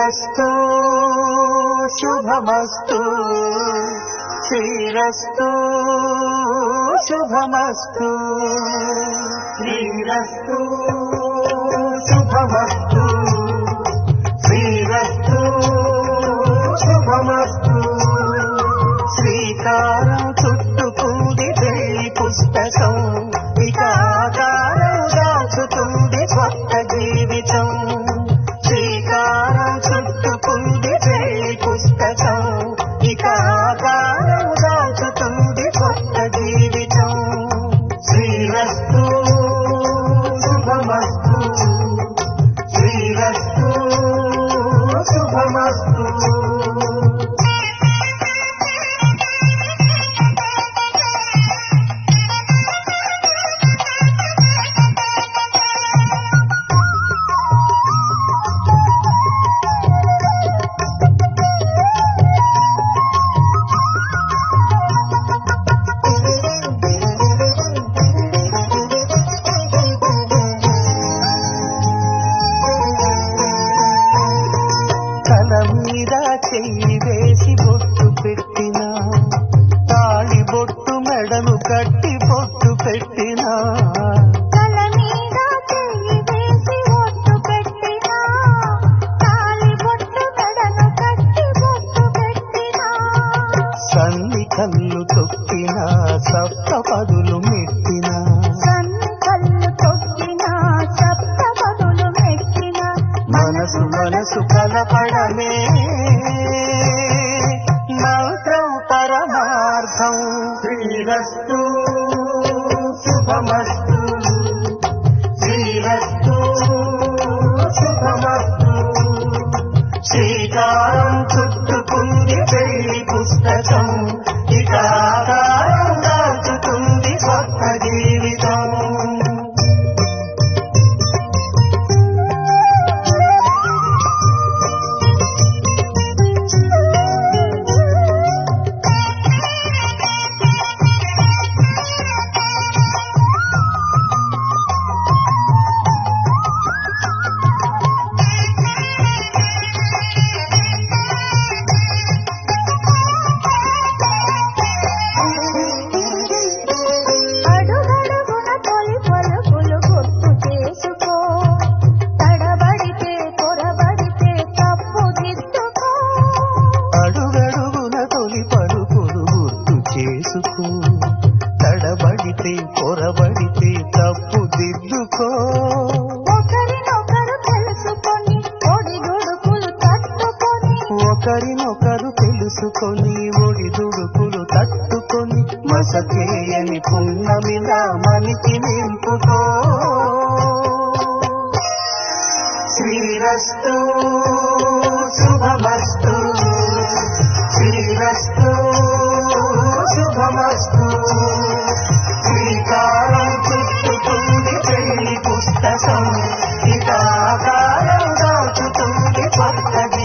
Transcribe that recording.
శ్రీరస్తు శుభమస్తు శ్రీరస్తు శుభమస్తు శ్రీరస్తు శుభమస్తు శ్రీరస్తు శుభమస్తు శ్రీకారం చుట్టుకుంది పెళ్లి పుస్తకం ఇక ఆకారం దాచుతుంది కొత్త జీవితం శ్రీకారం చుట్టుకుంది పెళ్లి పుస్తకం ఇక ఆకారం దాచుతుంది కొత్త జీవితం శ్రీరస్తు శుభమస్తు శ్రీరస్తు శుభమస్తు తల మీద చెయ్యి వేసి బొట్టు పెట్టినా తాళి బొట్టు మెడను కట్టి బొట్టు పెట్టినా తల మీద చెయ్యి వేసి బొట్టు పెట్టినా తాళి బొట్టు మెడను కట్టి బొట్టు పెట్టినా సన్ని కళ్ళు తొక్కినా సప్త పదులు మెట్టినా సన్ని కళ్ళు తొక్కినా సప్త పదులు మెట్టినా మనసు మనసు కలపడమే మంత్రం పరమార్థం శ్రీరస్తు శుభమస్తు శ్రీరస్తు శుభమస్తు శ్రీకారం చుట్టుకుంది పెళ్లి పుస్తకం ఇక ఆకారం దాచుతుంది కొత్త జీవితం అడుగడుగున తొలి పలుకులు గుర్తు చేసుకో తడబడితే పొరబడితే తప్పు దిద్దుకో అడుగడుగున తొలి పలుకులు గుర్తు చేసుకో తడబడితే పొరబడితే తప్పు దిద్దుకో ఒకరినొకరు తెలుసుకొని ఒడిదుడుకులు తట్టుకొని ఒకరినొకరు తెలుసుకొని ఒడిదుడుకులు తట్టుకొని మసకేయని పున్నమిలా మనికి నింపుకో శ్రీరస్తు శుభమస్తు శ్రీరస్తు శుభమస్తు శ్రీకారం చుట్టుకుంది పెళ్లి పుస్తకం ఇక ఆకారం దాచుతుంది కొత్త